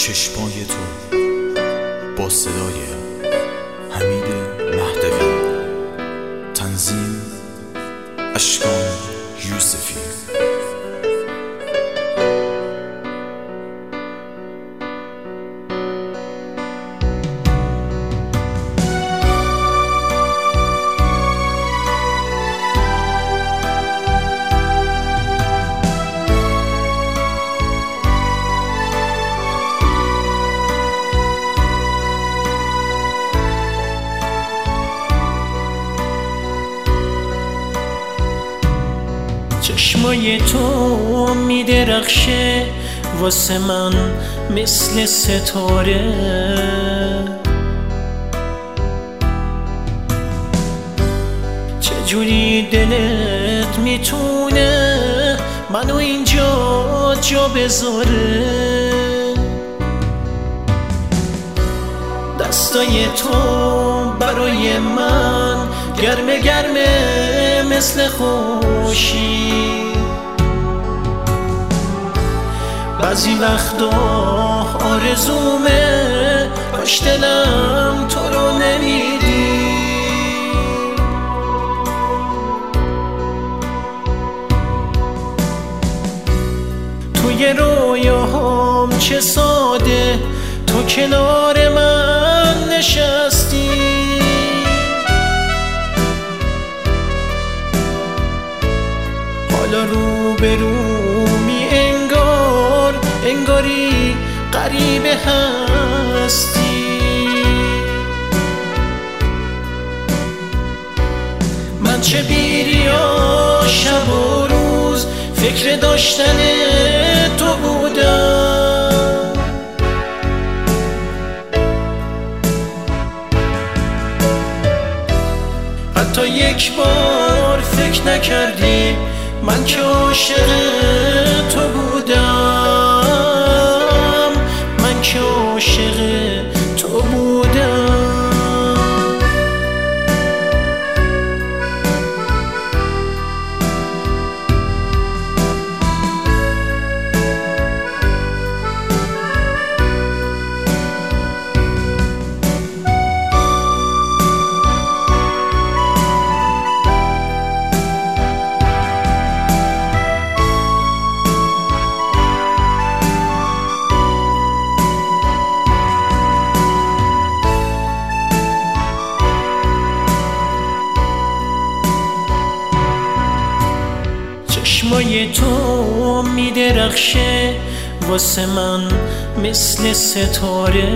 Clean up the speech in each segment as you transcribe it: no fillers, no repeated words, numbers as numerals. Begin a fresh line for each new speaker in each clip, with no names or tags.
چشمای تو با صدای حمید مهدوی، تنظیم اشکان یوسفی.
چشمای تو میدرخشه واسه من مثل ستاره، چجوری دلت میتونه منو اینجا جا بذاره؟ دستای تو برای من گرمه گرمه مثل خورشید، بعضی وقتا آرزومه کاش دلم تو رو نمیدی. توی رویاهام چه ساده تو کنار من نشستی، حالا روبرومی انگاری غریبه هستی. من چه بیریا شب و روز فکر داشتن تو بودم، حتی یک بار فکر نکردی من که عاشق تو بودم، من که عاشق تو بودم. چشمای تو میدرخشه واسه من مثل ستاره،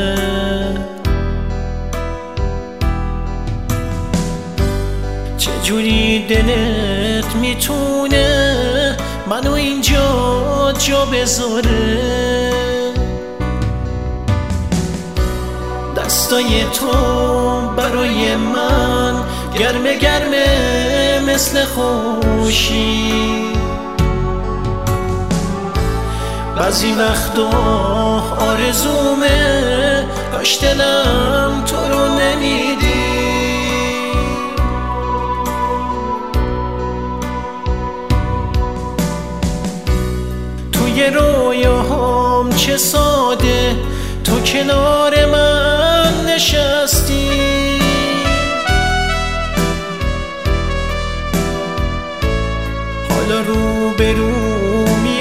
چجوری دلت میتونه منو اینجا جا بذاره؟ دستای تو برای من گرمه گرمه مثل خورشید، بعضی وقتا آرزومه کاش دلم تو رو نمیدی. توی رویاهام چه ساده تو کنار من نشستی، حالا روبرومی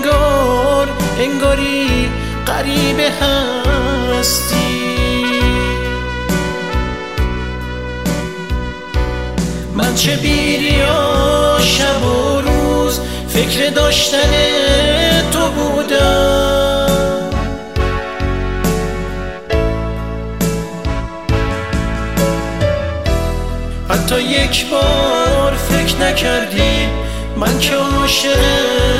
انگاری غریبه هستی. من چه بیریا شب و روز فکر داشتن تو بودم، حتی یک بار فکر نکردی من که عاشق